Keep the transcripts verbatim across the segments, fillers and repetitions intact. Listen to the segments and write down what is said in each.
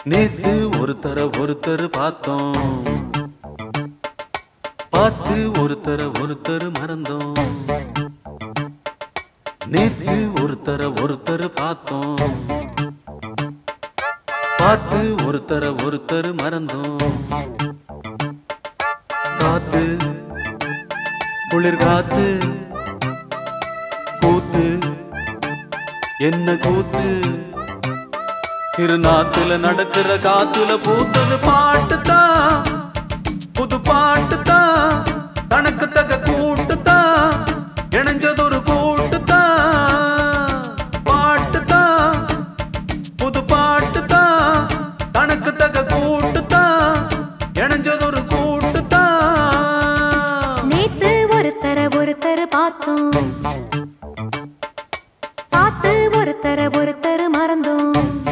நேத்து ஒருத்தர ஒருத்தர் பார்த்தோம், பார்த்து ஒருத்தர ஒருத்தர் மறந்தோம். நேத்து ஒருத்தர ஒருத்தர் பார்த்தோம், பார்த்து ஒருத்தர ஒருத்தர் மறந்தோம். காத்து குளிர் காத்து கூத்து என்ன கூத்து, திருநாத்துல நடக்கிற காத்துல பூத்தது பாட்டுத்தான், புது பாட்டுத்தான், தனக்கு தக கூட்டுத்தான், இணைஞ்சதொரு கூட்டுத்தான். பாட்டுத்தான் புது பாட்டுத்தான், தனக்கு தக கூட்டுத்தான், இணைஞ்சதொரு கூட்டுத்தான். நேத்து ஒருத்தர ஒருத்தர் பார்த்தோம், பார்த்து ஒருத்தர ஒருத்தர் மறந்தோம்.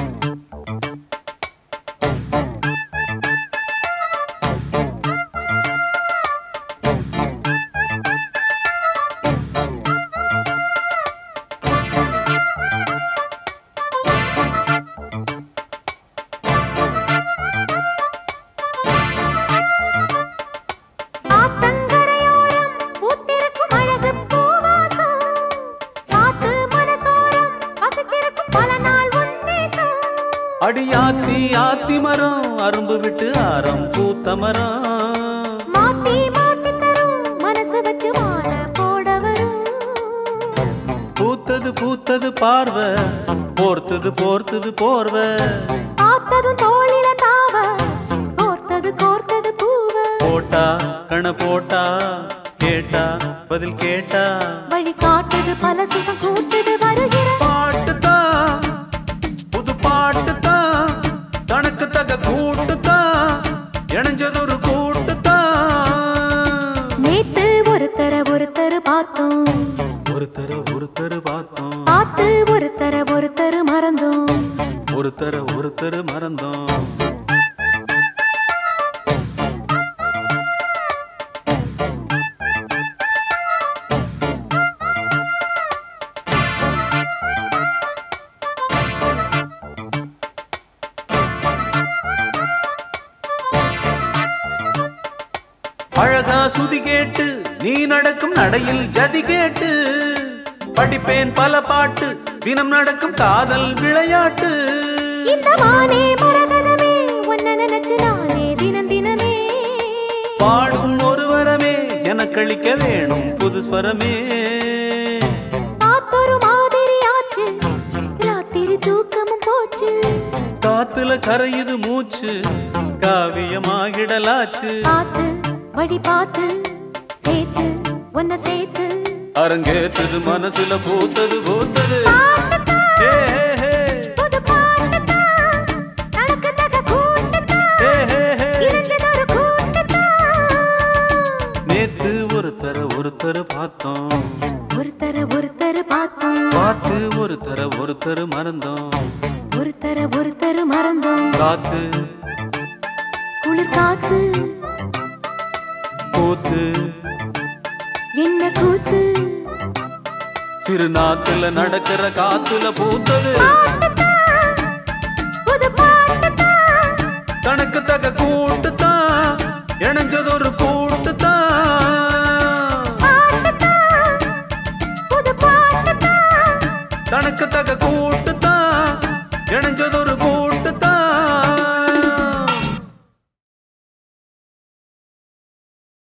அடியாத்தி ஆத்தி மரம் அரும்பு விட்டு ஆரம் பூத்த மரம், மாத்தி மாத்தி தரும் மனசு வச்சு மாலை போட வரும். பூத்தது பூத்தது பார்வை, போர்த்தது போர்த்தது போர்வை, பார்த்ததும் தோளில தாவ, கோர்த்தது கோர்த்தது பூவ. போட்டா கண போட்டா, கேட்டா பதில் கேட்டா, வழி காட்டுது பல சுகம் கூட்டுது வருகிற பாட்டுத்தான், புது பாட்டுத்தான், தனக்கு தக கூட்டுத்தான், இணைஞ்சதொரு கூட்டுத்தான். நேத்து ஒருத்தர ஒருத்தர் பார்த்தோம், ஒருத்தர ஒருத்தர் பார்த்தோம், பார்த்து ஒருத்தர ஒருத்தர் மறந்தோம். ஒருத்தர ஒருத்தர் மறந்தோம். அழகா சுதி கேட்டு நீ நடக்கும் நடையில் ஜதி கேட்டு, படிப்பேன் பல பாட்டு தினம் நடக்கும் காதல் விளையாட்டு. இந்த வானே மரகதமே உன்னை நினைச்சு நானே தினம் தினமே, பாடும் ஒரு வரமே எனக்களிக்க வேணும் புது ஸ்வரமே. காத்தொரு மாதிரி ஆச்சு, ராத்திரி தூக்கமும் போச்சு. காத்துல கரையுது மூச்சு, காவியமாகிடலாச்சு. பார்த்து வழி பார்த்து சேர்த்து உன்னை சேர்த்து, அரங்கேத்தது மனசுல பூத்தது பூத்தது. ஏ, ஏ, ஏ. புது பாட்டுத்தான், தனக்கு தக கூட்டுத்தான், ஏ, ஏ, ஏ. இணைஞ்சதொரு கூட்டுத்தான். நேத்து ஒருத்தர ஒருத்தர் பார்த்தோம், ஒருத்தர ஒருத்தர் பார்த்தோம், பார்த்து ஒருத்தர ஒருத்தர் மறந்தோம். ஒருத்தர ஒருத்தர் மறந்தோம். காத்து குளிர் காத்து கூத்து என்ன கூத்து, சிறுநாத்துல நடக்கிற காத்துல பூத்தது பாட்டுத்தான், புது பாட்டுத்தான், தனக்கு தக கூட்டுத்தான், இணைஞ்சதொரு கூட்டுத்தான். பாட்டுத்தான், புது பாட்டுத்தான், தனக்கு தக கூட்டு